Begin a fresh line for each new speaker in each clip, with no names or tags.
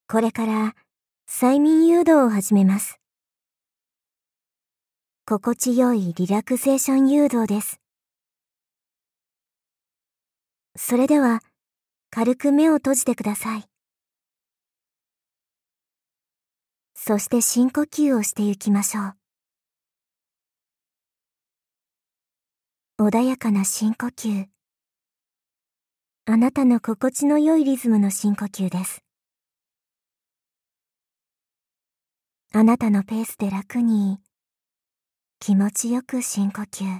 これから催眠誘導を始めます。心地よいリラクゼーション誘導です。それでは、軽く目を閉じてください。そして深呼吸をしていきましょう。穏やかな深呼吸。あなたの心地の良いリズムの深呼吸です。あなたのペースで楽に、気持ちよく深呼吸。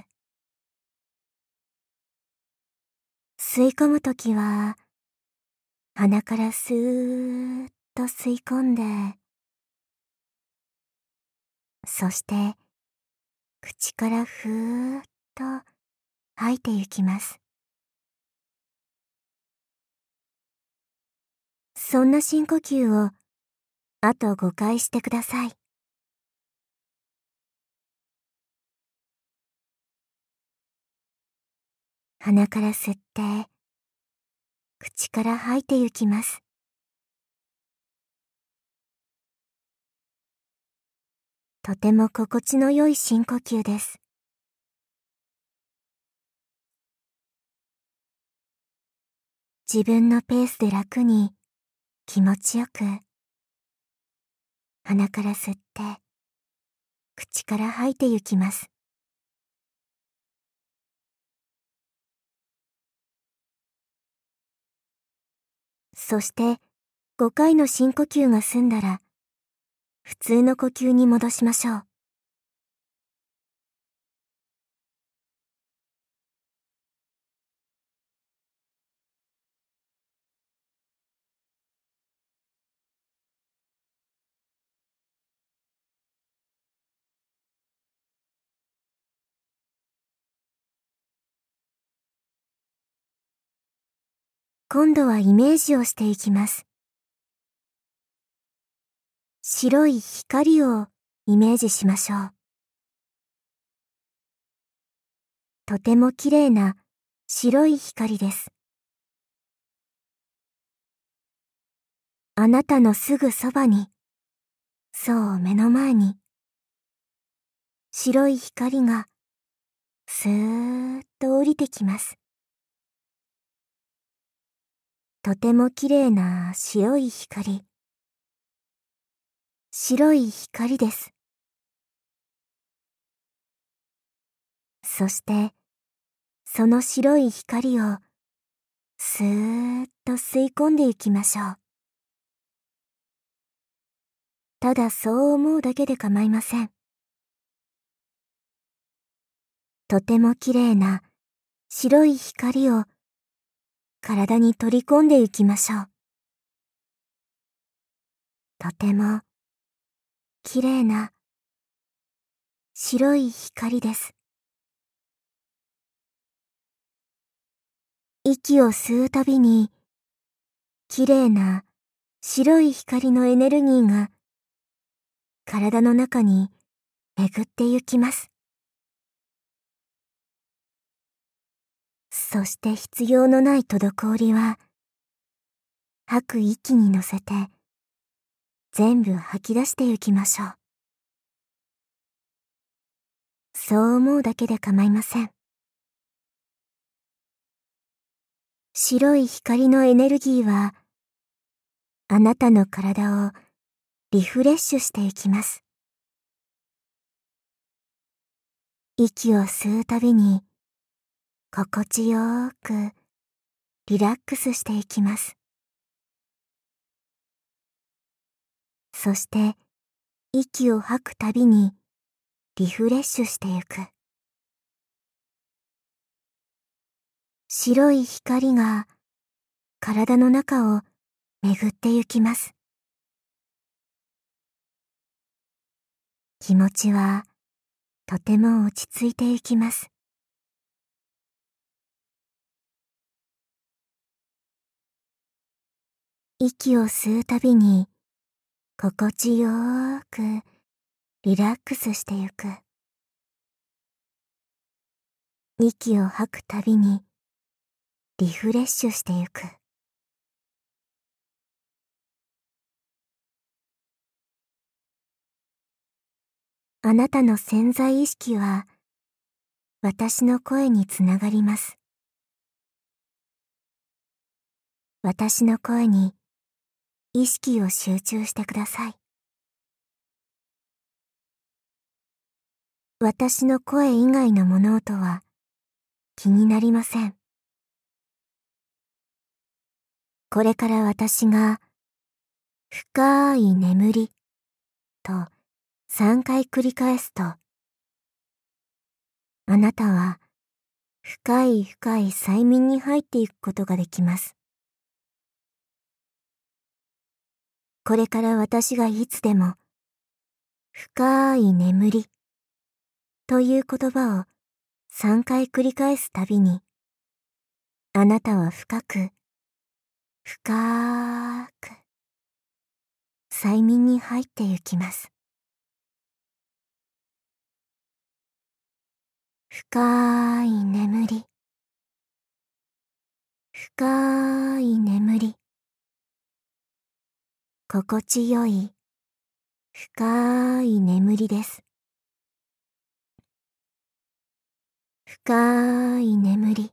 吸い込むときは、鼻からスーッと吸い込んで、そして口からふーっと吐いていきます。そんな深呼吸をあと5回してください。鼻から吸って、口から吐いていきます。とても心地の良い深呼吸です。自分のペースで楽に気持ちよく、鼻から吸って、口から吐いていきます。そして5回の深呼吸が済んだら、普通の呼吸に戻しましょう。今度はイメージをしていきます。白い光をイメージしましょう。とても綺麗な白い光です。あなたのすぐそばに、そう目の前に、白い光がスーッと降りてきます。とても綺麗な白い光。白い光です。そして、その白い光をスーッと吸い込んでいきましょう。ただそう思うだけで構いません。とても綺麗な白い光を体に取り込んでいきましょう。とても綺麗な白い光です。息を吸うたびに、綺麗な白い光のエネルギーが体の中に巡ってゆきます。そして必要のない滞りは、吐く息に乗せて全部吐き出してゆきましょう。そう思うだけで構いません。白い光のエネルギーは、あなたの体をリフレッシュしていきます。息を吸うたびに、心地よーくリラックスしていきます。そして、息を吐くたびにリフレッシュしてゆく。白い光が体の中を巡ってゆきます。気持ちはとても落ち着いてゆきます。息を吸うたびに心地よーくリラックスしてゆく。息を吐くたびにリフレッシュしてゆく。 あなたの潜在意識は私の声につながります。私の声に意識を集中してください。私の声以外の物音は気になりません。これから私が深い眠りと3回繰り返すと、あなたは深い深い催眠に入っていくことができます。これから私がいつでも深い眠りという言葉を3回繰り返すたびに、あなたは深く深く催眠に入ってゆきます。深い眠り、深い眠り、心地よい深い眠りです。深い眠り、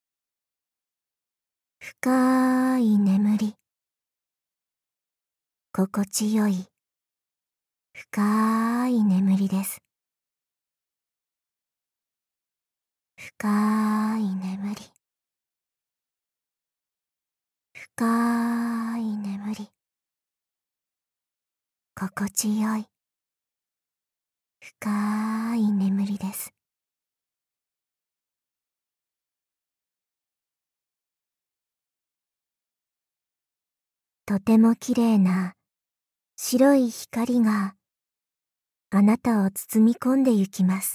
深い眠り、心地よい深い眠りです。深い眠り、深い眠り、心地よい深い眠りです。とてもきれいな白い光があなたを包み込んでゆきます。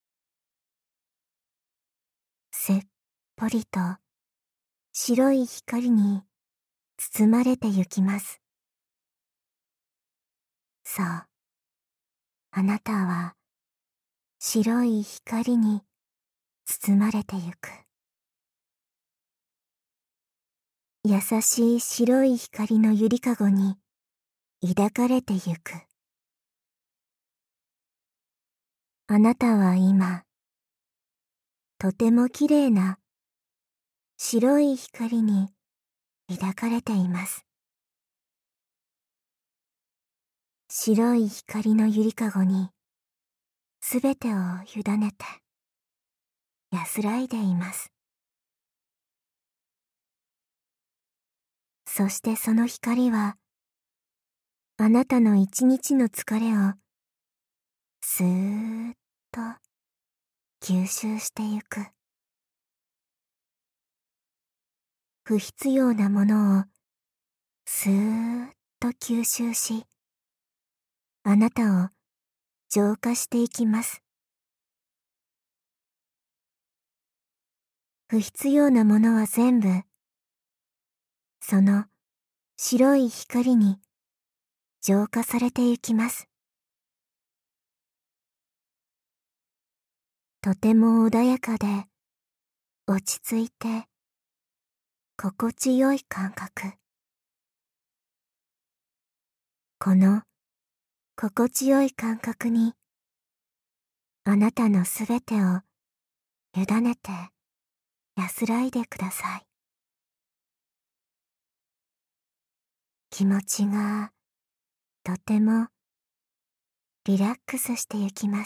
せっぽりと白い光に包まれてゆきます。そう、あなたは白い光に包まれてゆく。優しい白い光のゆりかごに抱かれてゆく。あなたは今、とてもきれいな白い光に抱かれています。白い光のゆりかごにすべてを委ねて安らいでいます。そしてその光はあなたの一日の疲れをスーッと吸収してゆく。不必要なものをスーッと吸収し、あなたを浄化していきます。不必要なものは全部、その白い光に浄化されてゆきます。とても穏やかで、落ち着いて、心地よい感覚。この心地よい感覚に、あなたのすべてを委ねて安らいでください。気持ちがとてもリラックスしてゆきます。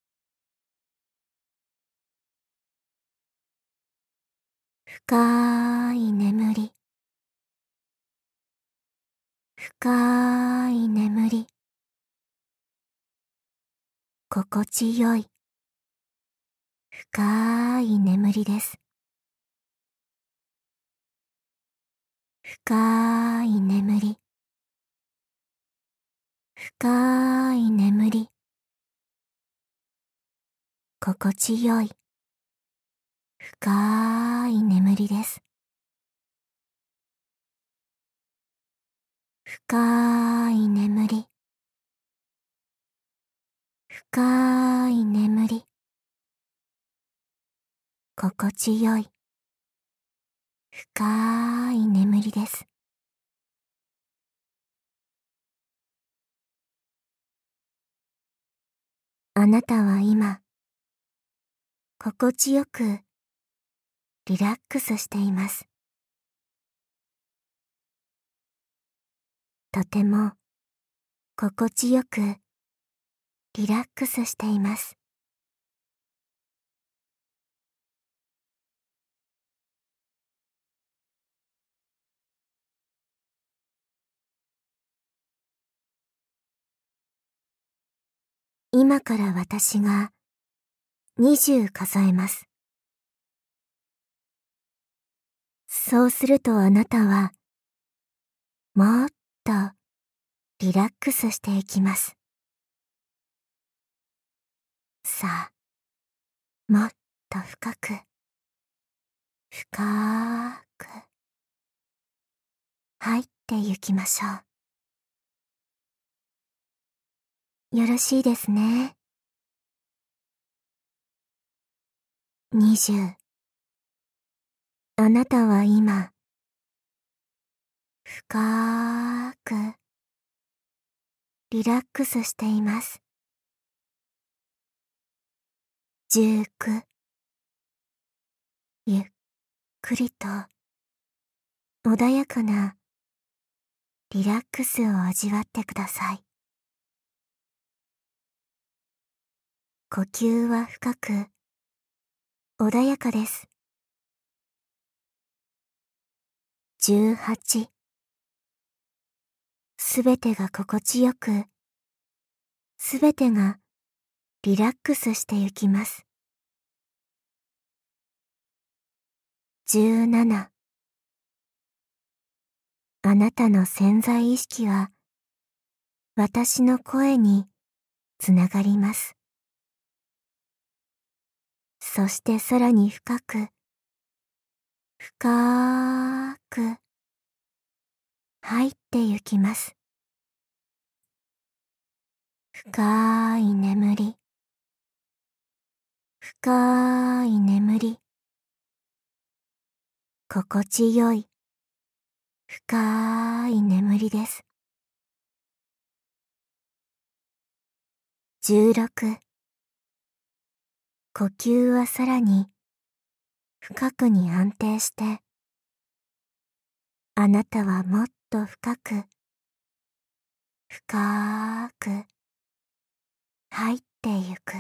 深い眠り、深い眠り、心地よい深い眠りです。深い眠り、深い眠り、心地よい深い眠りです。深い眠り、深い眠り、心地よい深い眠りです。 あなたは今、心地よくリラックスしています。とても心地よくリラックスしています。今から私が20数えます。そうするとあなたはもっとリラックスしていきます。さあ、もっと深く、深く入ってゆきましょう。よろしいですね。20。あなたは今、深くリラックスしています。19。ゆっくりと穏やかなリラックスを味わってください。呼吸は深く穏やかです。18。すべてが心地よく、すべてがリラックスしてゆきます。17。あなたの潜在意識は私の声につながります。そしてさらに深く、深く入ってゆきます。深い眠り、深い眠り、心地よい深い眠りです。16。呼吸はさらに深くに安定して、あなたはもっと深く、深く入ってゆく。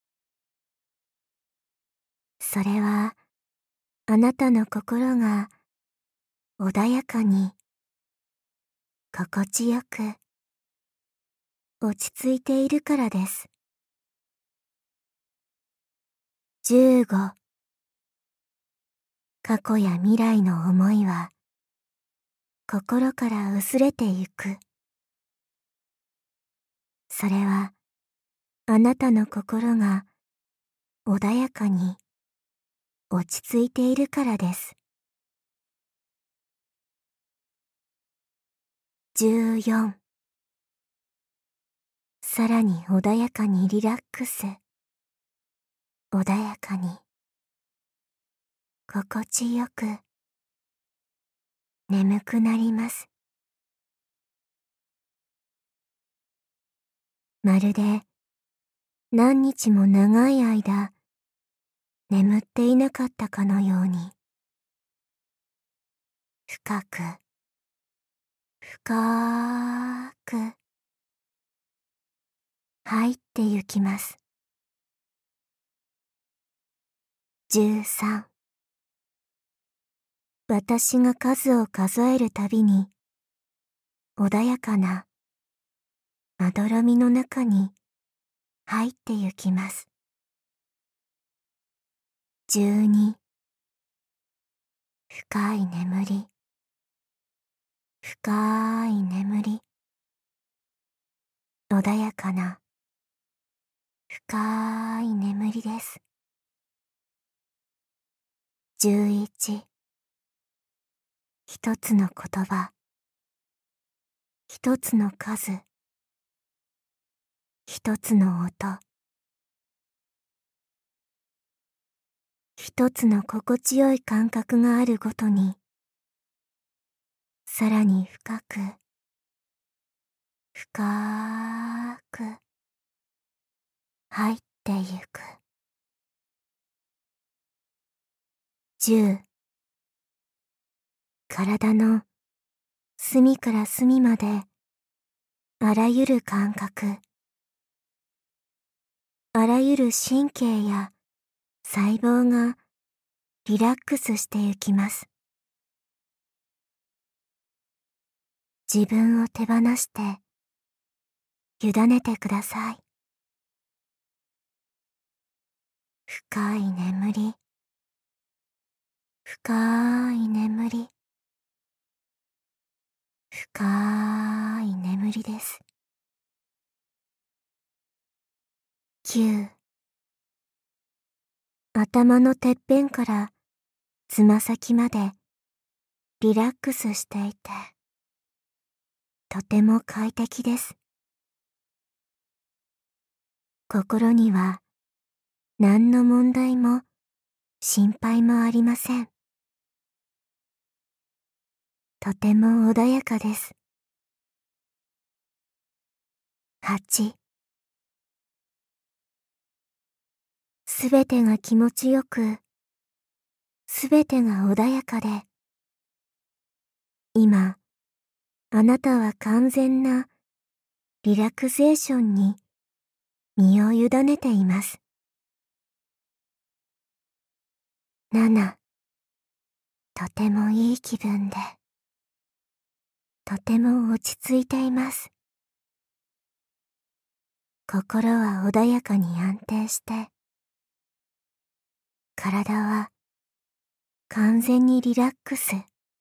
それはあなたの心が穏やかに、心地よく、落ち着いているからです。15。過去や未来の思いは心から薄れてゆく。それはあなたの心が穏やかに落ち着いているからです。14。さらに穏やかにリラックス。穏やかに、心地よく、眠くなります。まるで何日も長い間、眠っていなかったかのように、深く、深く、入ってゆきます。13。私が数を数えるたびに、穏やかな、まどろみの中に入ってゆきます。12。深い眠り、深い眠り、穏やかな、深い眠りです。11。一つの言葉、一つの数、一つの音、一つの心地よい感覚があるごとに、さらに深く、深く入ってゆく。10、体の隅から隅まであらゆる感覚、あらゆる神経や細胞がリラックスしてゆきます。自分を手放して委ねてください。深い眠り、深い眠り、深い眠りです。9、頭のてっぺんからつま先までリラックスしていて、とても快適です。心には何の問題も心配もありません。とても穏やかです。8、すべてが気持ちよく、すべてが穏やかで、今、あなたは完全なリラクゼーションに身を委ねています。7、とてもいい気分で、とても落ち着いています。心は穏やかに安定して、体は完全にリラックス。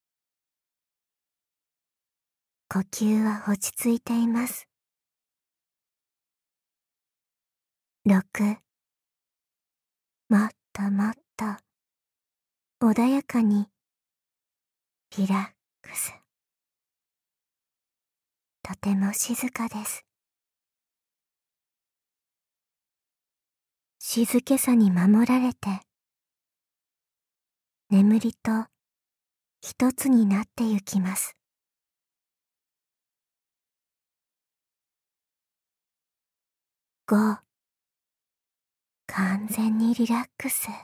呼吸は落ち着いています。6、もっともっと穏やかにリラックス。とても静かです。静けさに守られて、眠りと一つになってゆきます。5、完全にリラックス。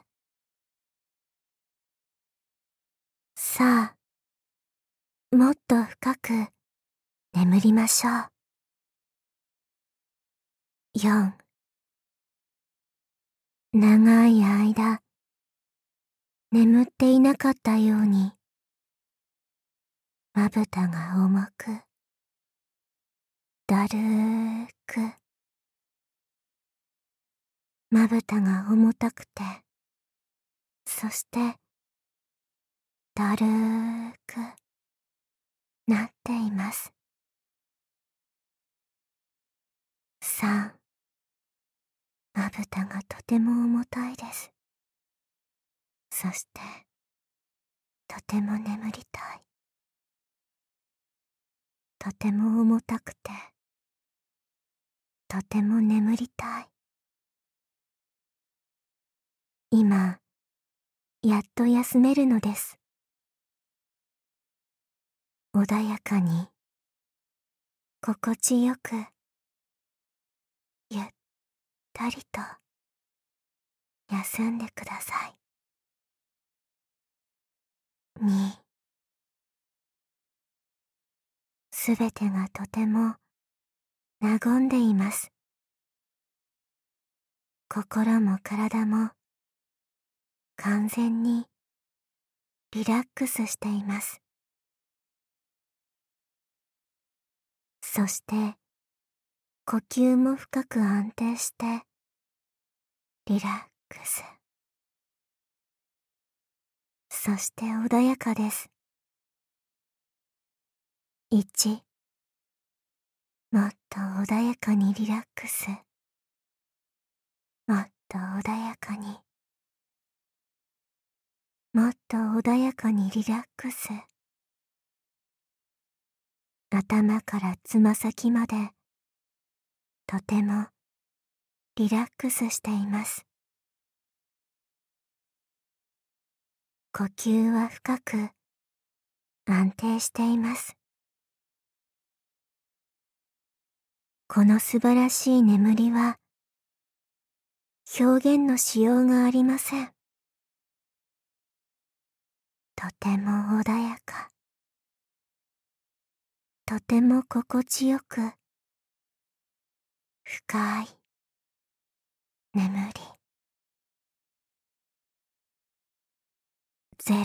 さあ、もっと深く眠りましょう。4、長い間、眠っていなかったように、まぶたが重く、だるーく、まぶたが重たくて、そして、だるーくなっています。3、まぶたがとても重たいです。そして、とても眠りたい。とても重たくて、とても眠りたい。今、やっと休めるのです。穏やかに、心地よく、ゆったりと休んでください。2、すべてがとても和んでいます。心も体も完全にリラックスしています。そして、呼吸も深く安定して、リラックス。そして穏やかです。1、もっと穏やかにリラックス。もっと穏やかに。もっと穏やかにリラックス。頭からつま先まで、とてもリラックスしています。呼吸は深く安定しています。この素晴らしい眠りは表現のしようがありません。とても穏やか。とても心地よく、深い眠り。ゼロ。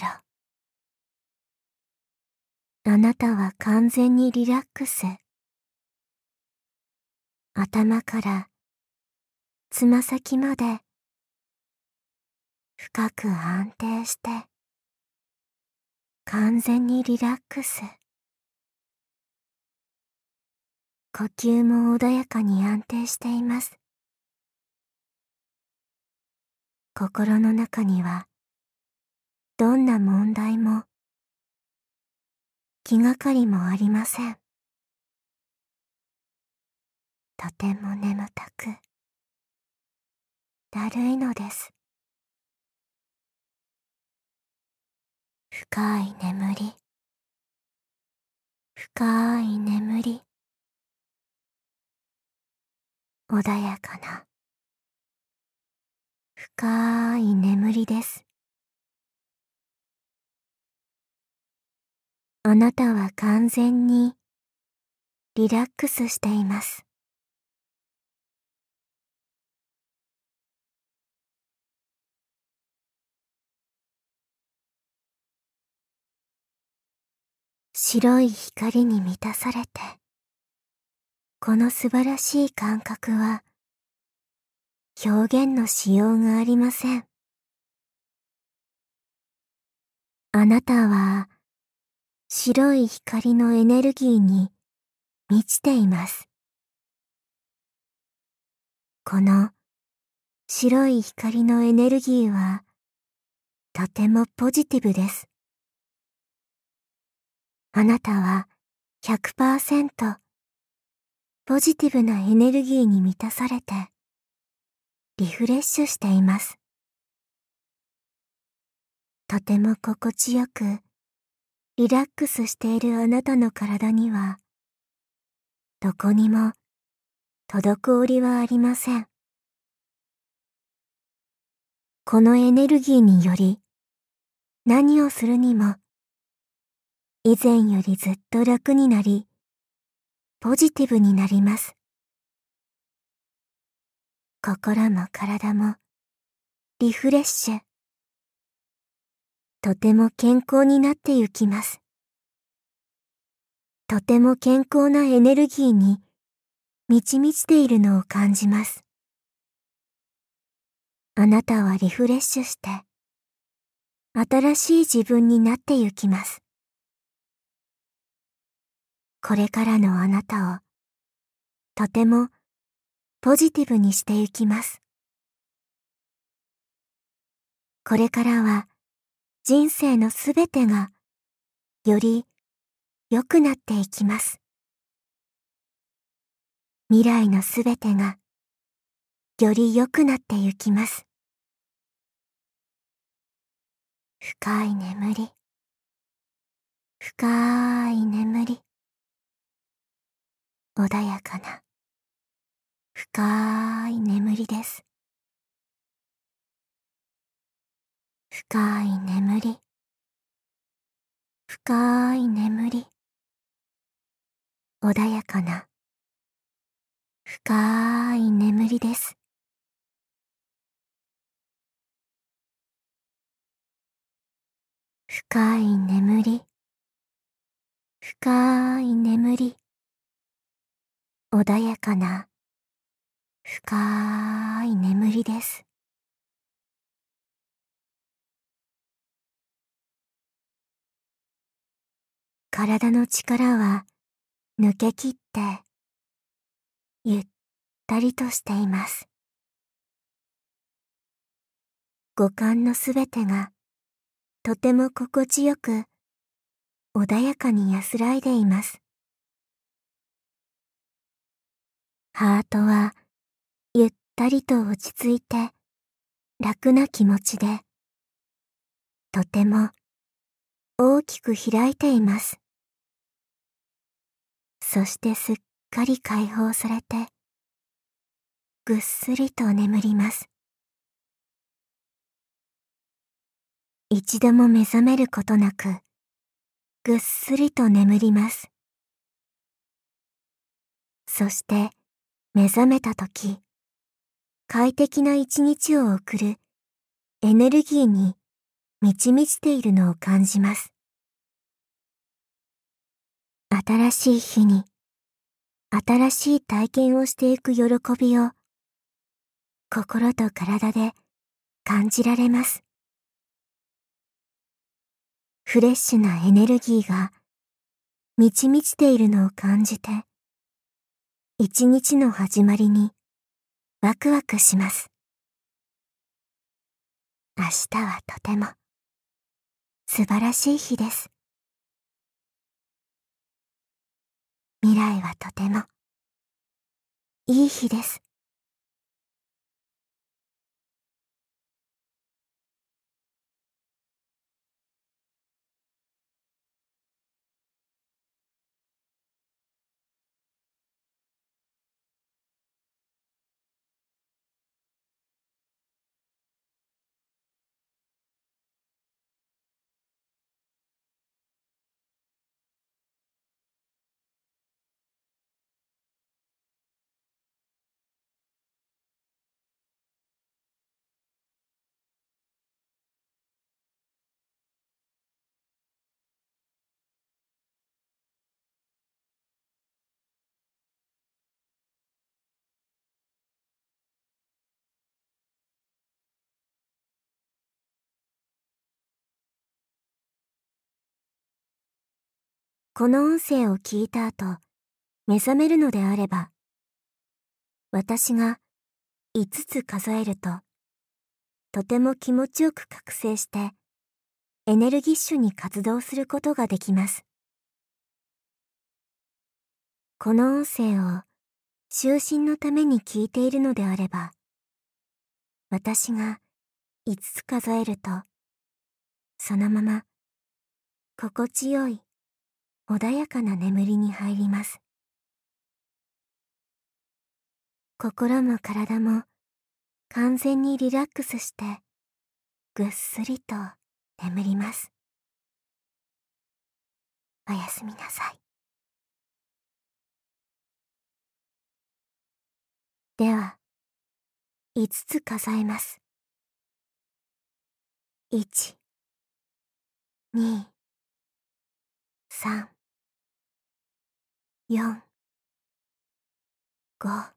あなたは完全にリラックス。頭からつま先まで深く安定して完全にリラックス。呼吸も穏やかに安定しています。心の中にはどんな問題も気がかりもありません。とても眠たくだるいのです。深い眠り、深い眠り。穏やかな深い眠りです。あなたは完全にリラックスしています。白い光に満たされて、この素晴らしい感覚は表現のしようがありません。あなたは白い光のエネルギーに満ちています。この白い光のエネルギーはとてもポジティブです。あなたは 100% ポジティブなエネルギーに満たされてリフレッシュしています。とても心地よくリラックスしているあなたの体にはどこにも滞りはありません。このエネルギーにより何をするにも以前よりずっと楽になりポジティブになります。心も体もリフレッシュ。とても健康になってゆきます。とても健康なエネルギーに満ち満ちているのを感じます。あなたはリフレッシュして新しい自分になってゆきます。これからのあなたをとてもポジティブにしてゆきます。これからは人生のすべてがより良くなっていきます。未来のすべてがより良くなってゆきます。深い眠り、深い眠り。穏やかな深い眠りです。深い眠り、深い眠り。穏やかな深い眠りです。深い眠り、深い眠り。穏やかな深い眠りです。体の力は抜けきってゆったりとしています。五感のすべてがとても心地よく穏やかに安らいでいます。ハートはゆったりと落ち着いて楽な気持ちでとても大きく開いています。そしてすっかり解放されてぐっすりと眠ります。 一度も目覚めることなく、ぐっすりと眠ります。そして目覚めたとき、快適な一日を送るエネルギーに満ち満ちているのを感じます。新しい日に新しい体験をしていく喜びを心と体で感じられます。フレッシュなエネルギーが満ち満ちているのを感じて、一日の始まりにワクワクします。明日はとても素晴らしい日です。未来はとてもいい日です。この音声を聞いた後、目覚めるのであれば、私が5つ数えると、とても気持ちよく覚醒して、エネルギッシュに活動することができます。この音声を就寝のために聞いているのであれば、私が5つ数えると、そのまま心地よい穏やかな眠りに入ります。心も体も完全にリラックスして、ぐっすりと眠ります。おやすみなさい。では、5つ数えます。1、2、3、4、5、